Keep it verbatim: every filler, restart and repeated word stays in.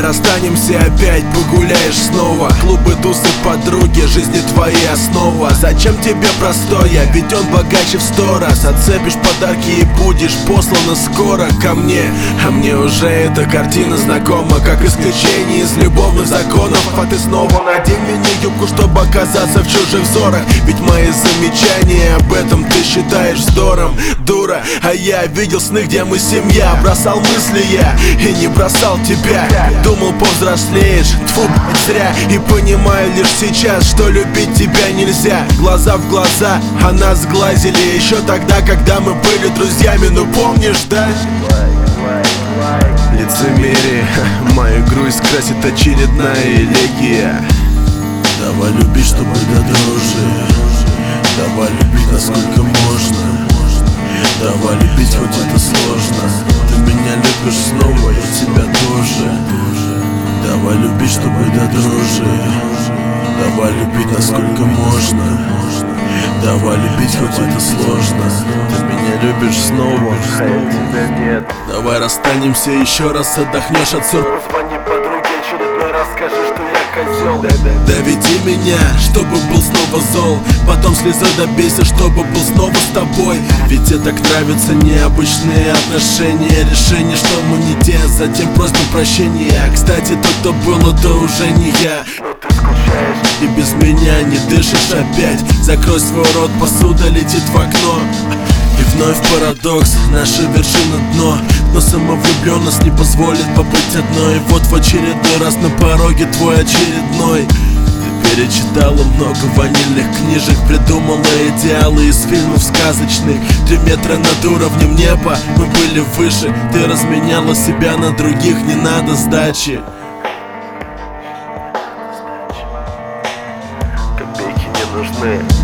расстанемся опять, погуляешь снова. Клубы, тусы, подруги, жизни твоей основа. Зачем тебе простое, ведь он богаче в сто раз. Отцепишь подарки и будешь послана скоро ко мне. А мне уже эта картина знакома, как исключение из любовных законов. А ты снова надень мини-юбку, чтобы оказаться в чужих взорах. Ведь мои замечания об этом ты считаешь вздором, дура. А я видел сны, где мы семья. Бросал мысли я и не бросал тебя. Думал, повзрослеешь, тьфу, блядь, зря. И понимаю лишь сейчас, что любить тебя нельзя. Глаза в глаза, а нас сглазили еще тогда, когда мы были друзьями. Ну помнишь, да? Лицемерие, мою грусть красит очередная элегия. Давай любить, чтобы до дрожи. Давай любить, насколько можно. Давай любить, хоть это сложно. Ты меня любишь снова, я тебя тоже. Давай любить, чтобы до дрожи. Давай любить, насколько можно. Давай любить, хоть это сложно. Ты меня любишь снова, а я тебя нет. Давай расстанемся еще раз, отдохнешь от ссор. Звони подруге, очередной раз скажи, что я козел. Доведи меня, чтобы был снова зол. Потом слезой добейся, чтобы был снова с тобой. Ведь тебе так нравятся необычные отношения. Решение, что мы не те, затем просто прощение. Кстати, тот, кто был, это уже не я. Но ты скучаешь и без меня не дышишь опять. Закрой свой рот, посуда летит в окно. И вновь парадокс, наша вершина дно. Но самовлюбленность не позволит побыть одной. И вот в очередной раз на пороге твой очередной. Ты перечитала много ванильных книжек, придумала идеалы из фильмов сказочных. Три метра над уровнем неба, мы были выше. Ты разменяла себя на других, не надо сдачи. копейки не нужны.